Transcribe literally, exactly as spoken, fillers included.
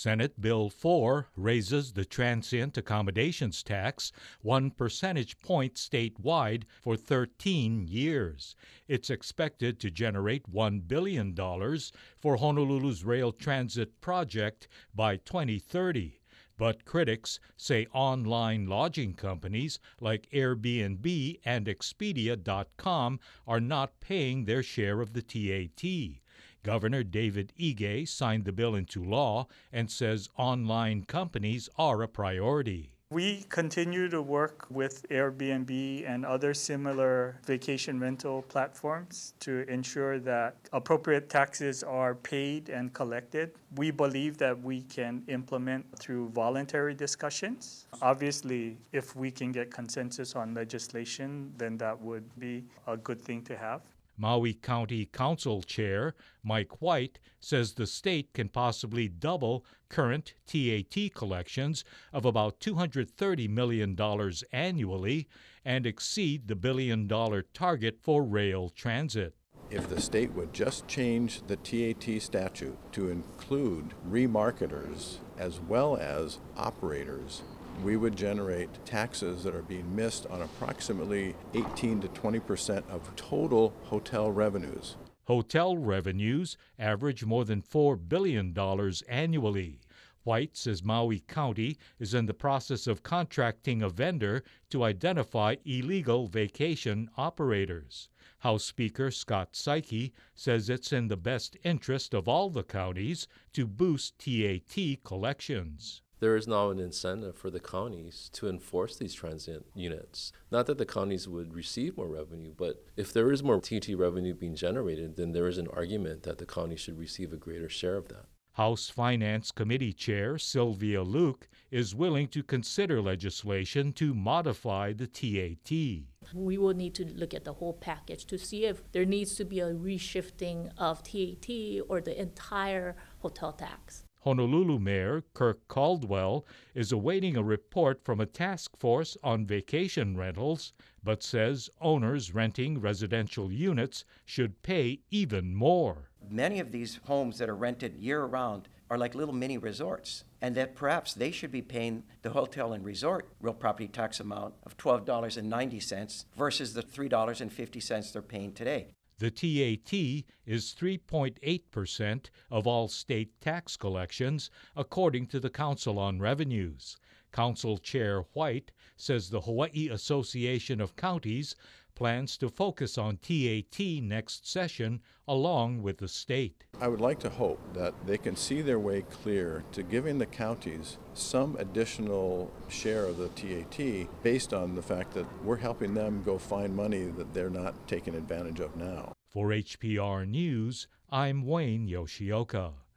Senate Bill four raises the transient accommodations tax one percentage point statewide for thirteen years. It's expected to generate one billion dollars for Honolulu's rail transit project by twenty thirty. But critics say online lodging companies like Airbnb and Expedia dot com are not paying their share of the T A T. Governor David Ige signed the bill into law and says online companies are a priority. We continue to work with Airbnb and other similar vacation rental platforms to ensure that appropriate taxes are paid and collected. We believe that we can implement through voluntary discussions. Obviously, if we can get consensus on legislation, then that would be a good thing to have. Maui County Council Chair Mike White says the state can possibly double current T A T collections of about two hundred thirty million dollars annually and exceed the billion-dollar target for rail transit. If the state would just change the T A T statute to include remarketers as well as operators, we would generate taxes that are being missed on approximately eighteen to twenty percent of total hotel revenues. Hotel revenues average more than four billion dollars annually. White says Maui County is in the process of contracting a vendor to identify illegal vacation operators. House Speaker Scott Saiki says it's in the best interest of all the counties to boost T A T collections. There is now an incentive for the counties to enforce these transient units. Not that the counties would receive more revenue, but if there is more T A T revenue being generated, then there is an argument that the county should receive a greater share of that. House Finance Committee Chair Sylvia Luke is willing to consider legislation to modify the T A T. We will need to look at the whole package to see if there needs to be a reshifting of T A T or the entire hotel tax. Honolulu Mayor Kirk Caldwell is awaiting a report from a task force on vacation rentals, but says owners renting residential units should pay even more. Many of these homes that are rented year-round are like little mini resorts, and that perhaps they should be paying the hotel and resort real property tax amount of twelve dollars and ninety cents versus the three dollars and fifty cents they're paying today. The T A T is three point eight percent of all state tax collections, according to the Council on Revenues. Council Chair White says the Hawaii Association of Counties plans to focus on T A T next session along with the state. I would like to hope that they can see their way clear to giving the counties some additional share of the T A T based on the fact that we're helping them go find money that they're not taking advantage of now. For H P R News, I'm Wayne Yoshioka.